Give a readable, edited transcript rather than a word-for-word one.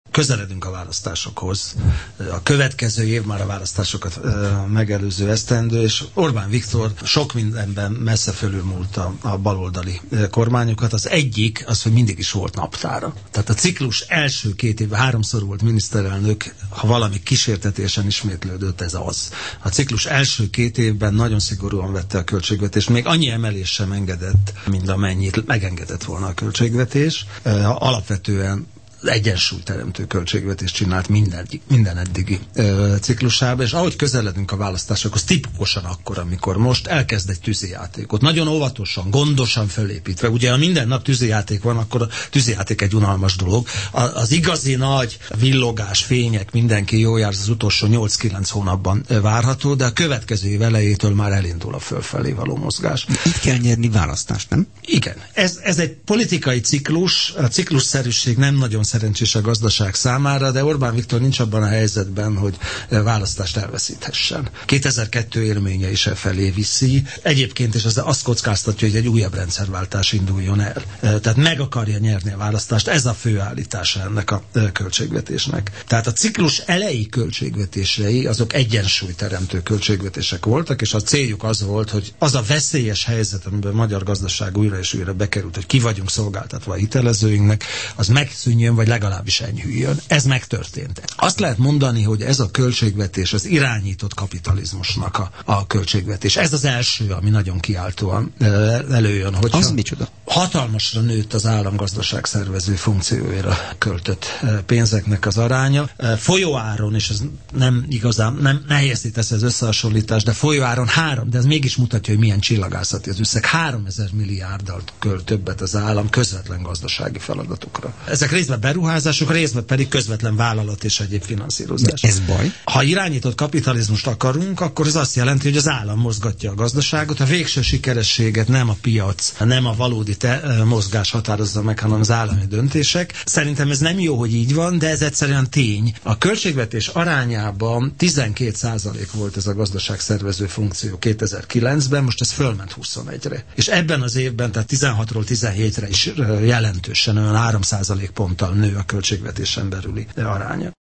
közeledünk a választásokhoz. A következő év már a választásokat megelőző esztendő, és Orbán Viktor sok mindenben messze fölülmúlt a baloldali kormányokat. Az egyik az, hogy mindig is volt naptára. Tehát a ciklus első 2 évben 3-szor volt miniszterelnök, ha valami kísértetésen ismétlődött, ez az. A ciklus első 2 évben nagyon szigorúan vette a költségvetést, még annyi emelés sem engedett, mint amennyit megengedett volna a költségvetés. Alapvetően egyensúlyteremtő költségvetést csinált minden eddigi ciklusában, és ahogy közeledünk a választásokhoz, tipikusan akkor, amikor most elkezd egy tűzijátékot. Nagyon óvatosan, gondosan felépítve. Ugye, ha minden nap tűzijáték van, akkor a tűzijáték egy unalmas dolog. Az igazi nagy villogás, fények, mindenki jó jár, az utolsó 8-9 hónapban várható, de a következő év elejétől már elindul a fölfelé való mozgás. Itt kell nyerni választást, nem? Igen. Ez egy politikai ciklus, a ciklusszerűség nem nagyon szerencsés a gazdaság számára, de Orbán Viktor nincs abban a helyzetben, hogy választást elveszíthessen. 2002 élménye is felé viszi. Egyébként is azt kockáztatja, hogy egy újabb rendszerváltás induljon el. Tehát meg akarja nyerni a választást. Ez a fő állítása ennek a költségvetésnek. Tehát a ciklus elejé költségvetései azok egyensúlyteremtő költségvetések voltak, és a céljuk az volt, hogy az a veszélyes helyzet, amiben a magyar gazdaság újra és újra bekerült, hogy ki vagyunk szolgáltatva a hitelezőinknek, az megszűnjön, vagy legalábbis enyhüljön. Ez megtörtént. Azt lehet mondani, hogy ez a költségvetés az irányított kapitalizmusnak a költségvetés. Ez az első, ami nagyon kiáltóan előjön, hogy az micsoda? Hatalmasra nőtt az államgazdaság szervező funkciójára költött pénzeknek az aránya. Folyóáron, és ez nem igazán, nem nehéz tesz ez összehasonlítás, de folyóáron de ez mégis mutatja, hogy milyen csillagászati az összeg. 3000 milliárddal költ többet az állam közvetlen gazdasági feladatokra. Ezek részben beruházások, részben pedig közvetlen vállalat és egyéb finanszírozás. De ez baj? Ha irányított kapitalizmust akarunk, akkor ez azt jelenti, hogy az állam mozgatja a gazdaságot, a végső sikerességet nem a piac, nem a valódi mozgás határozza meg, hanem az állami döntések. Szerintem ez nem jó, hogy így van, de ez egyszerűen tény. A költségvetés arányában 12% volt ez a gazdaságszervező funkció 2009-ben, most ez fölment 21-re. És ebben az évben, tehát 16-ról 17-re is jelentősen olyan 3% ponttal nő a költségvetésen belüli aránya.